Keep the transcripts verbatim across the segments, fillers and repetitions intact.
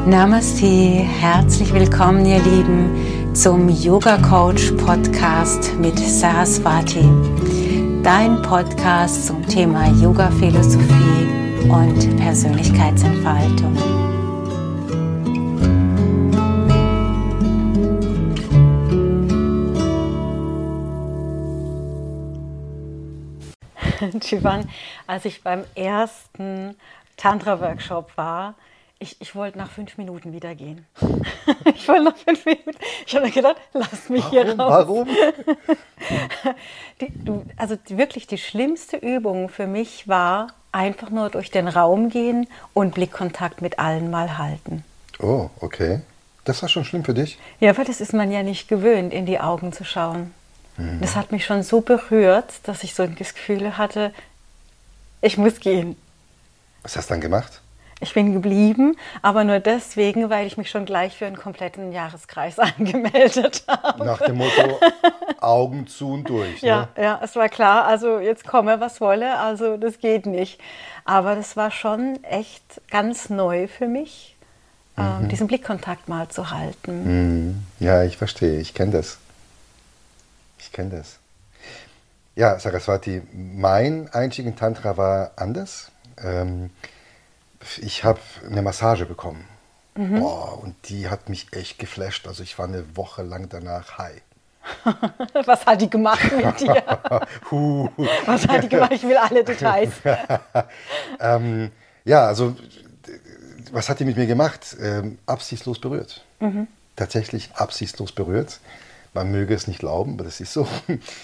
Namaste, herzlich willkommen ihr Lieben zum Yoga Coach Podcast mit Saraswati, dein Podcast zum Thema Yoga Philosophie und Persönlichkeitsentfaltung. Jivan, als ich beim ersten Tantra-Workshop war, Ich, ich wollte nach fünf Minuten wieder gehen. Ich wollte nach fünf Minuten. Ich habe mir gedacht, lass mich Warum? hier raus. Warum? Die, du, also die, wirklich die schlimmste Übung für mich war einfach nur durch den Raum gehen und Blickkontakt mit allen mal halten. Oh, okay. Das war schon schlimm für dich? Ja, weil das ist man ja nicht gewöhnt, in die Augen zu schauen. Mhm. Das hat mich schon so berührt, dass ich so das Gefühl hatte, ich muss gehen. Was hast du dann gemacht? Ich bin geblieben, aber nur deswegen, weil ich mich schon gleich für einen kompletten Jahreskreis angemeldet habe. Nach dem Motto, Augen zu und durch. Ja, ne? ja, es war klar, also jetzt komme, was wolle, also das geht nicht. Aber das war schon echt ganz neu für mich, mhm. ähm, diesen Blickkontakt mal zu halten. Mhm. Ja, ich verstehe, ich kenne das. Ich kenne das. Ja, Saraswati, mein Einstieg in Tantra war anders. Ähm, Ich habe eine Massage bekommen. Mhm. Boah, und die hat mich echt geflasht. Also ich war eine Woche lang danach high. Was hat die gemacht mit dir? huh. Was hat die gemacht? Ich will alle Details. ähm, ja, also was hat die mit mir gemacht? Ähm, absichtslos berührt. Mhm. Tatsächlich absichtslos berührt. Man möge es nicht glauben, aber das ist so.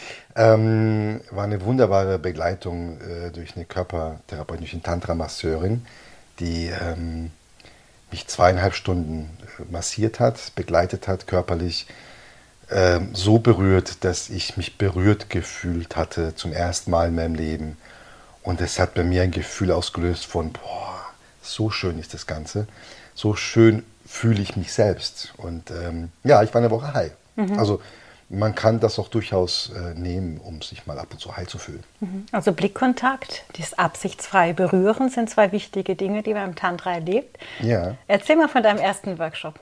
ähm, war eine wunderbare Begleitung äh, durch eine Körpertherapeutin, durch eine Tantra-Masseurin, die ähm, mich zweieinhalb Stunden massiert hat, begleitet hat, körperlich äh, so berührt, dass ich mich berührt gefühlt hatte zum ersten Mal in meinem Leben. Und es hat bei mir ein Gefühl ausgelöst von, boah, so schön ist das Ganze, so schön fühle ich mich selbst. Und ähm, ja, ich war eine Woche high. Mhm. Also man kann das auch durchaus äh, nehmen, um sich mal ab und zu high zu fühlen. Also Blickkontakt, dieses absichtsfreie Berühren sind zwei wichtige Dinge, die man im Tantra erlebt. Ja. Erzähl mal von deinem ersten Workshop.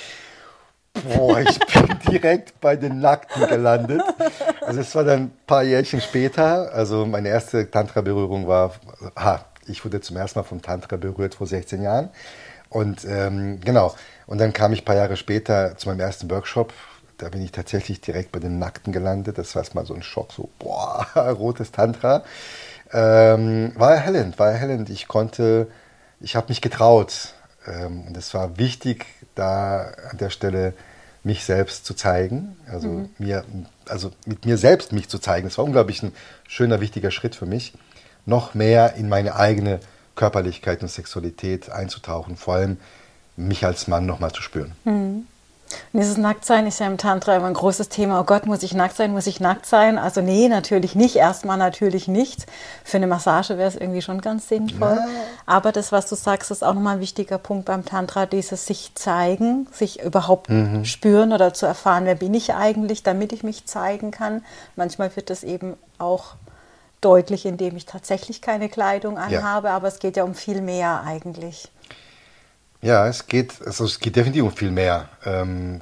Boah, ich bin direkt bei den Nackten gelandet. Also es war dann ein paar Jährchen später. Also meine erste Tantra-Berührung war, aha, ich wurde zum ersten Mal vom Tantra berührt vor sechzehn Jahren. Und ähm, genau, und dann kam ich ein paar Jahre später zu meinem ersten Workshop. Da bin ich tatsächlich direkt bei den Nackten gelandet. Das war erstmal so ein Schock, so, boah, rotes Tantra. Ähm, war erhellend, war erhellend. Ich konnte, ich habe mich getraut. Ähm, und es war wichtig, da an der Stelle mich selbst zu zeigen. Also, mhm. mir, also mit mir selbst mich zu zeigen. Das war unglaublich ein schöner, wichtiger Schritt für mich. Noch mehr in meine eigene Körperlichkeit und Sexualität einzutauchen. Vor allem mich als Mann nochmal zu spüren. Mhm. Und dieses Nacktsein ist ja im Tantra immer ein großes Thema. Oh Gott, muss ich nackt sein, muss ich nackt sein? Also nee, natürlich nicht. Erstmal natürlich nicht. Für eine Massage wäre es irgendwie schon ganz sinnvoll. Ja. Aber das, was du sagst, ist auch nochmal ein wichtiger Punkt beim Tantra, dieses sich zeigen, sich überhaupt mhm. spüren oder zu erfahren, wer bin ich eigentlich, damit ich mich zeigen kann. Manchmal wird das eben auch deutlich, indem ich tatsächlich keine Kleidung anhabe, ja. aber es geht ja um viel mehr eigentlich. Ja, es geht, also es geht definitiv um viel mehr. Ähm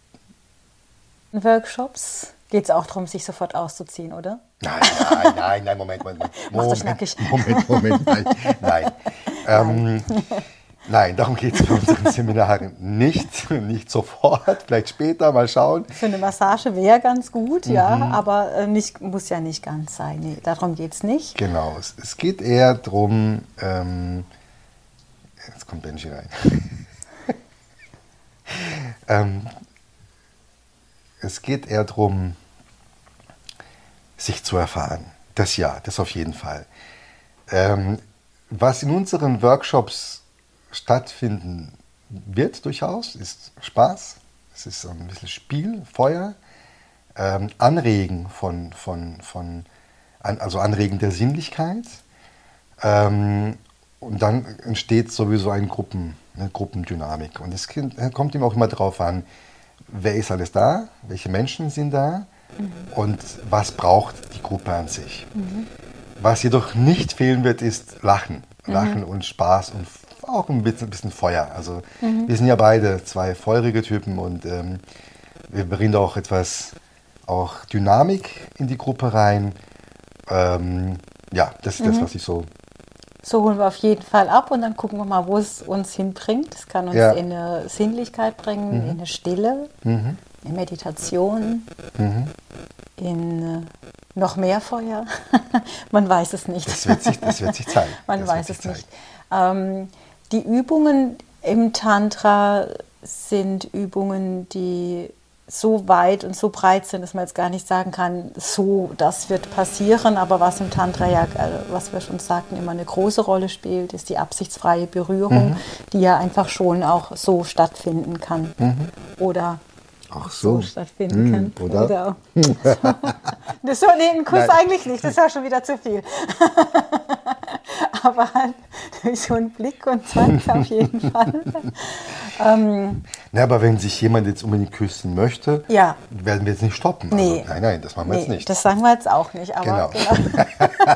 In Workshops geht es auch darum, sich sofort auszuziehen, oder? Nein, nein, nein, nein, Moment, Moment, Moment, Moment, Moment, Moment, nein, nein. Ähm, nein, darum geht es bei unseren Seminaren nicht, nicht sofort, vielleicht später, mal schauen. Für eine Massage wäre ganz gut, mhm. ja, aber nicht, muss ja nicht ganz sein, nee, darum geht es nicht. Genau, es, es geht eher darum, ähm, jetzt kommt Benji rein. ähm, es geht eher darum, sich zu erfahren. Das ja, das auf jeden Fall. Ähm, was in unseren Workshops stattfinden wird durchaus, ist Spaß. Es ist ein bisschen Spiel, Feuer, ähm, Anregen von, von, von an, also Anregen der Sinnlichkeit. Ähm, Und dann entsteht sowieso eine, Gruppen, eine Gruppendynamik. Und es kommt ihm auch immer darauf an, wer ist alles da, welche Menschen sind da mhm. und was braucht die Gruppe an sich. Mhm. Was jedoch nicht fehlen wird, ist Lachen. Lachen mhm. und Spaß und auch ein bisschen, ein bisschen Feuer. Also mhm. wir sind ja beide zwei feurige Typen und ähm, wir bringen da auch etwas auch Dynamik in die Gruppe rein. Ähm, ja, das ist mhm. das, was ich so... So holen wir auf jeden Fall ab und dann gucken wir mal, wo es uns hinbringt. Es kann uns ja. in eine Sinnlichkeit bringen, mhm. in eine Stille, mhm. in Meditation, mhm. in äh, noch mehr Feuer. Man weiß es nicht. Das wird sich, das wird sich zeigen. Man das weiß es nicht. Ähm, die Übungen im Tantra sind Übungen, die so weit und so breit sind, dass man jetzt gar nicht sagen kann, so, das wird passieren. Aber was im Tantra ja, was wir schon sagten, immer eine große Rolle spielt, ist die absichtsfreie Berührung, mhm. die ja einfach schon auch so stattfinden kann. Mhm. Oder Ach so. so stattfinden mhm. kann. Oder? Oder das so, nee, ein Kuss Nein. eigentlich nicht, das ist ja schon wieder zu viel. Aber halt durch so einen Blick und Kontakt auf jeden Fall. ähm, Na, aber wenn sich jemand jetzt unbedingt küssen möchte, ja. werden wir jetzt nicht stoppen. Nee. Also, nein, nein, das machen wir nee, jetzt nicht. Das sagen wir jetzt auch nicht. Aber genau. genau.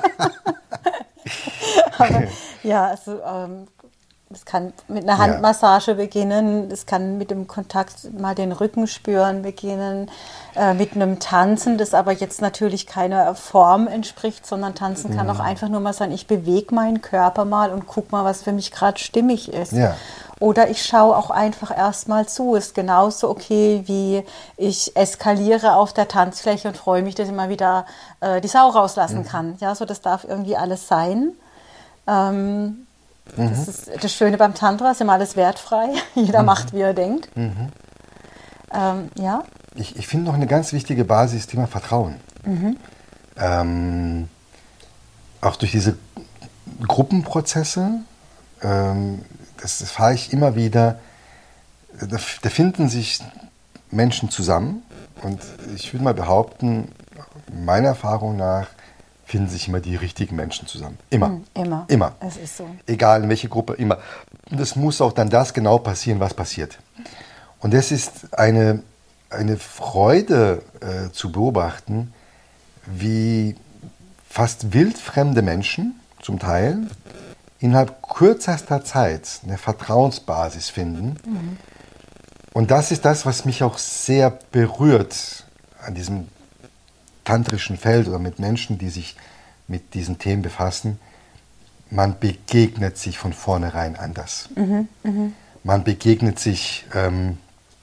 aber, ja, also ähm, es kann mit einer Handmassage ja. beginnen, es kann mit dem Kontakt mal den Rücken spüren beginnen, äh, mit einem Tanzen, das aber jetzt natürlich keiner Form entspricht, sondern Tanzen kann mhm. auch einfach nur mal sein, ich bewege meinen Körper mal und guck mal, was für mich gerade stimmig ist. Ja. Oder ich schaue auch einfach erstmal zu, ist genauso okay, wie ich eskaliere auf der Tanzfläche und freue mich, dass ich mal wieder äh, die Sau rauslassen mhm. kann. Ja, so das darf irgendwie alles sein. Ähm, Mhm. Das ist das Schöne beim Tantra, ist immer alles wertfrei. Jeder mhm. macht, wie er denkt. Mhm. Ähm, ja. Ich, ich finde noch eine ganz wichtige Basis, Thema Vertrauen. Mhm. Ähm, auch durch diese Gruppenprozesse, ähm, das, das fahre ich immer wieder, da, da finden sich Menschen zusammen und ich würde mal behaupten, meiner Erfahrung nach, finden sich immer die richtigen Menschen zusammen. Immer. Mhm, immer. Immer. Es ist so. Egal in welche Gruppe, immer. Und es muss auch dann das genau passieren, was passiert. Und es ist eine, eine Freude äh, zu beobachten, wie fast wildfremde Menschen zum Teil innerhalb kürzester Zeit eine Vertrauensbasis finden. Mhm. Und das ist das, was mich auch sehr berührt an diesem tantrischen Feld oder mit Menschen, die sich mit diesen Themen befassen. Man begegnet sich von vornherein anders. Mhm, mh. Man begegnet sich ähm,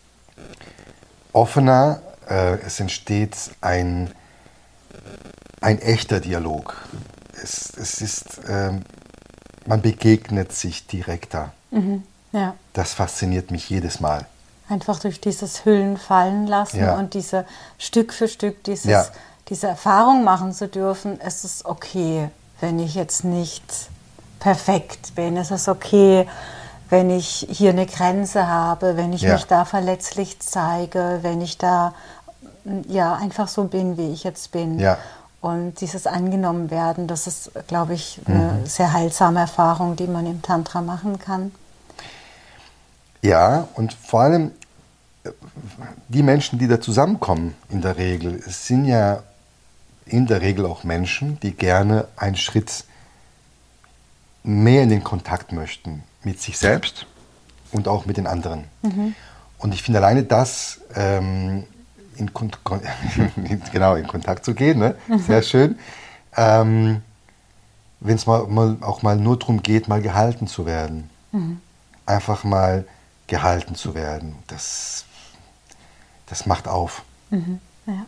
offener, äh, es entsteht ein, ein echter Dialog. Es, es ist, ähm, man begegnet sich direkter. Mhm, ja. Das fasziniert mich jedes Mal. Einfach durch dieses Hüllen fallen lassen ja. und diese Stück für Stück dieses, ja. diese Erfahrung machen zu dürfen. Es ist okay, wenn ich jetzt nicht perfekt bin. Es ist okay, wenn ich hier eine Grenze habe, wenn ich ja. mich da verletzlich zeige, wenn ich da ja, einfach so bin, wie ich jetzt bin. Ja. Und dieses angenommen werden, das ist, glaube ich, eine mhm. sehr heilsame Erfahrung, die man im Tantra machen kann. Ja, und vor allem die Menschen, die da zusammenkommen in der Regel, es sind ja in der Regel auch Menschen, die gerne einen Schritt mehr in den Kontakt möchten mit sich selbst und auch mit den anderen. Mhm. Und ich finde alleine das, ähm, in, Kon- genau, in Kontakt zu gehen, ne? Sehr schön, ähm, wenn es mal, mal, auch mal nur darum geht, mal gehalten zu werden. Mhm. Einfach mal gehalten zu werden. Das, das macht auf. Mhm, ja.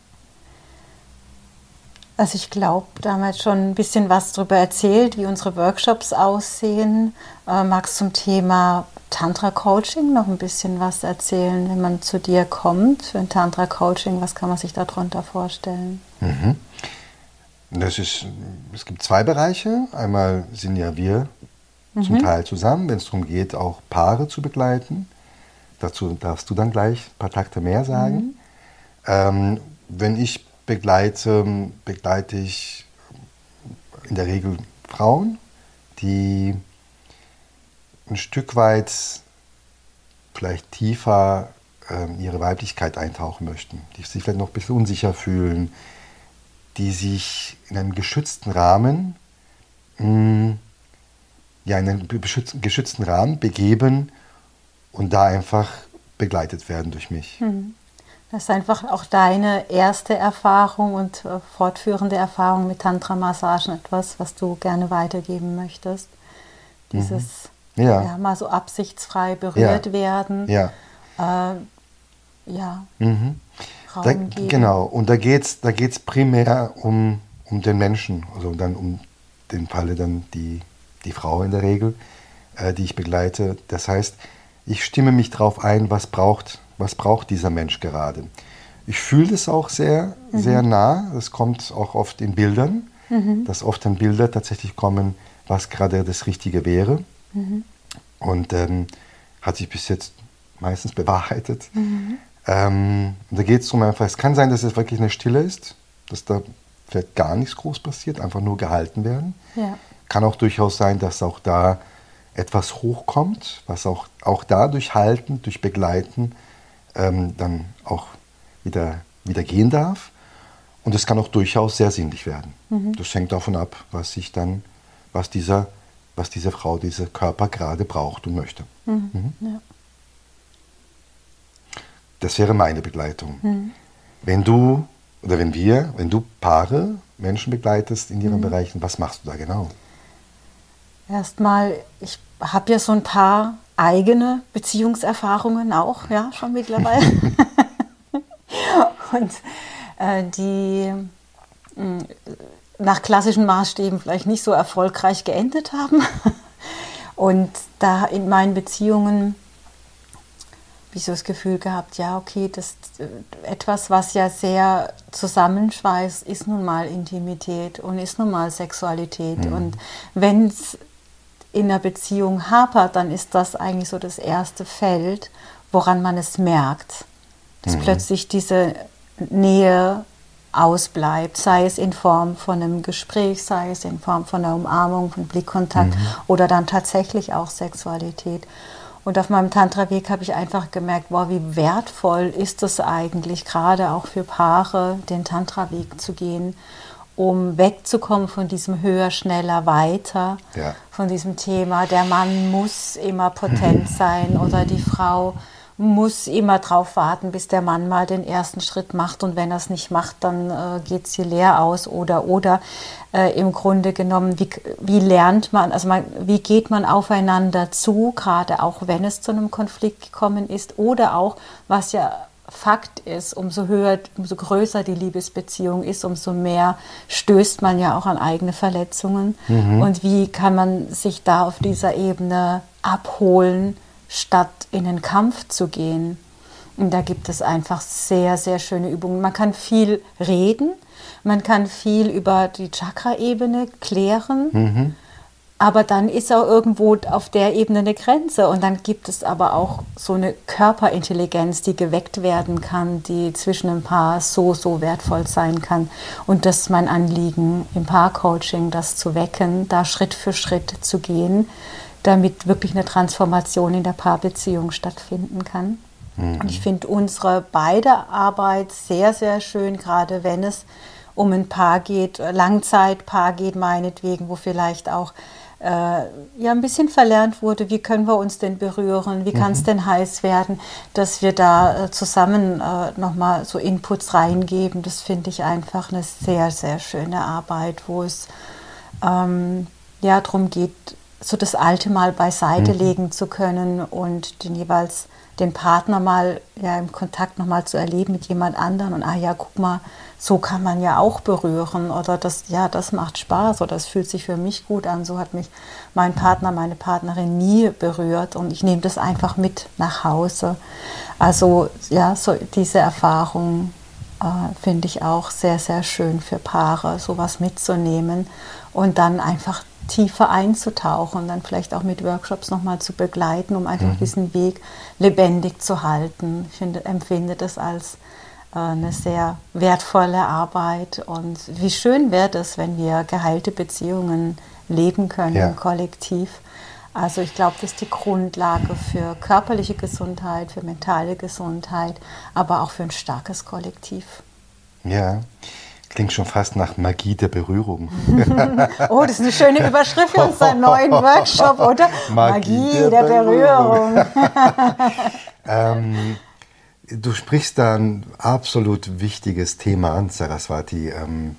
Also ich glaube, damals schon ein bisschen was darüber erzählt, wie unsere Workshops aussehen. Äh, magst du zum Thema Tantra-Coaching noch ein bisschen was erzählen, wenn man zu dir kommt für ein Tantra-Coaching? Was kann man sich darunter vorstellen? Mhm. Das ist, es gibt zwei Bereiche. Einmal sind ja wir zum Teil zusammen, wenn es darum geht, auch Paare zu begleiten. Dazu darfst du dann gleich ein paar Takte mehr sagen. Mhm. Ähm, wenn ich begleite, begleite ich in der Regel Frauen, die ein Stück weit vielleicht tiefer ähm, ihre Weiblichkeit eintauchen möchten, die sich vielleicht noch ein bisschen unsicher fühlen, die sich in einem geschützten Rahmen mh, ja, in einen beschützten, geschützten Rahmen begeben und da einfach begleitet werden durch mich. Mhm. Das ist einfach auch deine erste Erfahrung und äh, fortführende Erfahrung mit Tantra-Massagen, etwas, was du gerne weitergeben möchtest. Dieses mhm. ja. ja, mal so absichtsfrei berührt ja. werden. Ja. Äh, ja. Mhm. Raum Da, geben. genau, und da geht es da geht's primär um, um den Menschen, also dann um den Falle dann die, die Frau in der Regel, äh, die ich begleite. Das heißt, ich stimme mich darauf ein, was braucht, was braucht dieser Mensch gerade. Ich fühle das auch sehr, mhm. sehr nah. Das kommt auch oft in Bildern, mhm. dass oft dann Bilder tatsächlich kommen, was gerade das Richtige wäre. Mhm. Und ähm, hat sich bis jetzt meistens bewahrheitet. Mhm. Ähm, da geht es darum einfach, es kann sein, dass es wirklich eine Stille ist, dass da vielleicht gar nichts groß passiert, einfach nur gehalten werden. Ja. Kann auch durchaus sein, dass auch da etwas hochkommt, was auch, auch da durch Halten, durch Begleiten ähm, dann auch wieder, wieder gehen darf. Und es kann auch durchaus sehr sinnlich werden. Mhm. Das hängt davon ab, was sich dann, was dieser, was diese Frau, dieser Körper gerade braucht und möchte. Mhm. Mhm. Ja. Das wäre meine Begleitung. Mhm. Wenn du, oder wenn wir, wenn du Paare, Menschen begleitest in ihren mhm. Bereichen, was machst du da genau? Erstmal, ich habe ja so ein paar eigene Beziehungserfahrungen auch, ja, schon mittlerweile. Und äh, die mh, nach klassischen Maßstäben vielleicht nicht so erfolgreich geendet haben. Und da in meinen Beziehungen habe ich so das Gefühl gehabt, ja, okay, das äh, etwas, was ja sehr zusammenschweißt, ist nun mal Intimität und ist nun mal Sexualität. Mhm. Und wenn es in der Beziehung hapert, dann ist das eigentlich so das erste Feld, woran man es merkt, dass mhm. plötzlich diese Nähe ausbleibt, sei es in Form von einem Gespräch, sei es in Form von einer Umarmung, von Blickkontakt mhm. oder dann tatsächlich auch Sexualität. Und auf meinem Tantra-Weg habe ich einfach gemerkt, wow, wie wertvoll ist es eigentlich, gerade auch für Paare, den Tantra-Weg zu gehen, um wegzukommen von diesem höher, schneller, weiter, ja. von diesem Thema, der Mann muss immer potent sein oder die Frau muss immer drauf warten, bis der Mann mal den ersten Schritt macht und wenn er es nicht macht, dann äh, geht sie leer aus oder oder äh, im Grunde genommen, wie, wie lernt man, also man, wie geht man aufeinander zu, gerade auch wenn es zu einem Konflikt gekommen ist oder auch, was ja Fakt ist, umso höher, umso größer die Liebesbeziehung ist, umso mehr stößt man ja auch an eigene Verletzungen. Mhm. Und wie kann man sich da auf dieser Ebene abholen, statt in den Kampf zu gehen? Und da gibt es einfach sehr, sehr schöne Übungen. Man kann viel reden, man kann viel über die Chakra-Ebene klären, mhm. aber dann ist auch irgendwo auf der Ebene eine Grenze. Und dann gibt es aber auch so eine Körperintelligenz, die geweckt werden kann, die zwischen ein Paar so, so wertvoll sein kann. Und das ist mein Anliegen im Paarcoaching, das zu wecken, da Schritt für Schritt zu gehen, damit wirklich eine Transformation in der Paarbeziehung stattfinden kann. Mhm. Und ich finde unsere beide Arbeit sehr, sehr schön, gerade wenn es um ein Paar geht, Langzeitpaar geht meinetwegen, wo vielleicht auch äh, ja, ein bisschen verlernt wurde, wie können wir uns denn berühren, wie kann es mhm. denn heiß werden, dass wir da äh, zusammen äh, nochmal so Inputs reingeben. Das finde ich einfach eine sehr, sehr schöne Arbeit, wo es ähm, ja, darum geht, so das Alte mal beiseite mhm. legen zu können und den jeweils den Partner mal ja, im Kontakt nochmal zu erleben mit jemand anderem und ah ja, guck mal, so kann man ja auch berühren oder das, ja, das macht Spaß oder das fühlt sich für mich gut an. So hat mich mein Partner, meine Partnerin nie berührt und ich nehme das einfach mit nach Hause. Also ja, so diese Erfahrung äh, finde ich auch sehr, sehr schön für Paare, sowas mitzunehmen und dann einfach tiefer einzutauchen und dann vielleicht auch mit Workshops nochmal zu begleiten, um einfach mhm. diesen Weg lebendig zu halten. Ich finde, empfinde das als äh, eine sehr wertvolle Arbeit und wie schön wäre das, wenn wir geheilte Beziehungen leben können, ja. kollektiv. Also ich glaube, das ist die Grundlage für körperliche Gesundheit, für mentale Gesundheit, aber auch für ein starkes Kollektiv. Ja, ich Klingt schon fast nach Magie der Berührung. Oh, das ist eine schöne Überschrift für unseren neuen Workshop, oder? Magie, Magie der, der, Berührung. Berührung. ähm, du sprichst da ein absolut wichtiges Thema an, Saraswati. Ähm,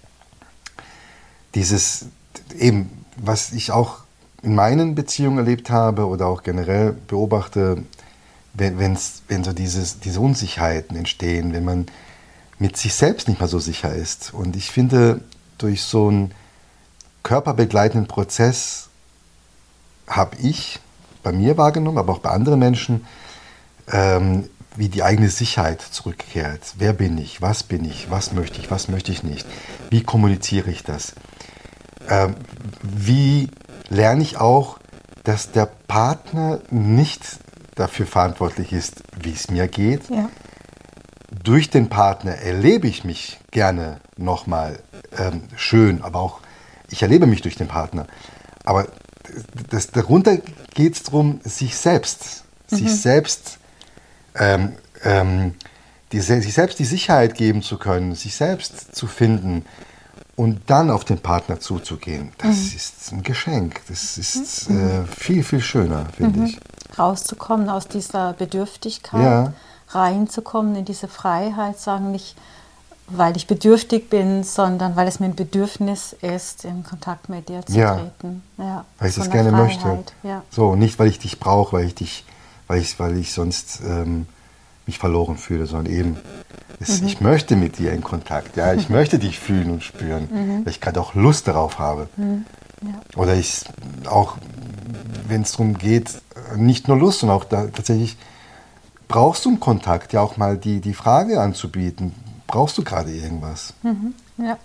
dieses, eben, was ich auch in meinen Beziehungen erlebt habe oder auch generell beobachte, wenn, wenn's, wenn so dieses, diese Unsicherheiten entstehen, wenn man mit sich selbst nicht mehr so sicher ist. Und ich finde, durch so einen körperbegleitenden Prozess habe ich bei mir wahrgenommen, aber auch bei anderen Menschen, ähm, wie die eigene Sicherheit zurückkehrt. Wer bin ich? Was bin ich? Was möchte ich? Was möchte ich nicht? Wie kommuniziere ich das? Ähm, wie lerne ich auch, dass der Partner nicht dafür verantwortlich ist, wie es mir geht? Ja. Durch den Partner erlebe ich mich gerne nochmal ähm, schön, aber auch ich erlebe mich durch den Partner. Aber das, darunter geht es darum, sich selbst, mhm. sich selbst, ähm, ähm, die, sich selbst die Sicherheit geben zu können, sich selbst zu finden und dann auf den Partner zuzugehen. Das mhm. ist ein Geschenk. Das ist mhm. äh, viel, viel schöner, finde mhm. ich. Rauszukommen aus dieser Bedürftigkeit. Ja. Reinzukommen in diese Freiheit, sagen nicht, weil ich bedürftig bin, sondern weil es mir ein Bedürfnis ist, in Kontakt mit dir zu ja. treten. Ja, weil ich das gerne Freiheit. möchte. Ja. So, nicht weil ich dich brauche, weil ich dich, weil ich, weil ich sonst ähm, mich verloren fühle, sondern eben, es, mhm. ich möchte mit dir in Kontakt. Ja, ich möchte dich fühlen und spüren, mhm. weil ich gerade auch Lust darauf habe. Mhm. Ja. Oder ich auch, wenn es darum geht, nicht nur Lust, sondern auch da, tatsächlich brauchst du einen Kontakt, ja auch mal die, die Frage anzubieten, brauchst du gerade irgendwas? Mhm, ja.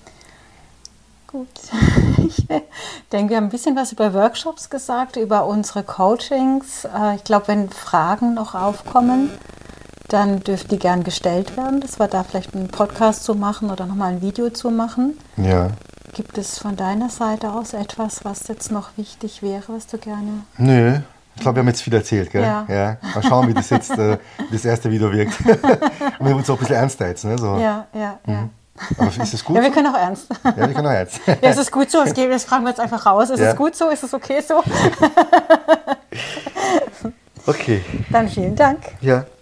Gut. Ich denke, wir haben ein bisschen was über Workshops gesagt, über unsere Coachings. Ich glaube, wenn Fragen noch aufkommen, dann dürfen die gern gestellt werden, dass wir da vielleicht einen Podcast zu machen oder nochmal ein Video zu machen. Ja. Gibt es von deiner Seite aus etwas, was jetzt noch wichtig wäre, was du gerne... Nö. Ich glaube, wir haben jetzt viel erzählt, gell? Ja. Ja. Mal schauen, wie das jetzt äh, das erste Video wirkt. Und wir haben uns auch ein bisschen ernster jetzt, ne? So. Ja, ja, mhm. ja. Aber ist es gut Ja, wir so? können auch ernst. Ja, wir können auch ernst. Ja, es ist gut so. Es geht, das fragen wir jetzt einfach raus. Ist ja. es gut so? Ist es okay so? Okay. Dann vielen Dank. Ja.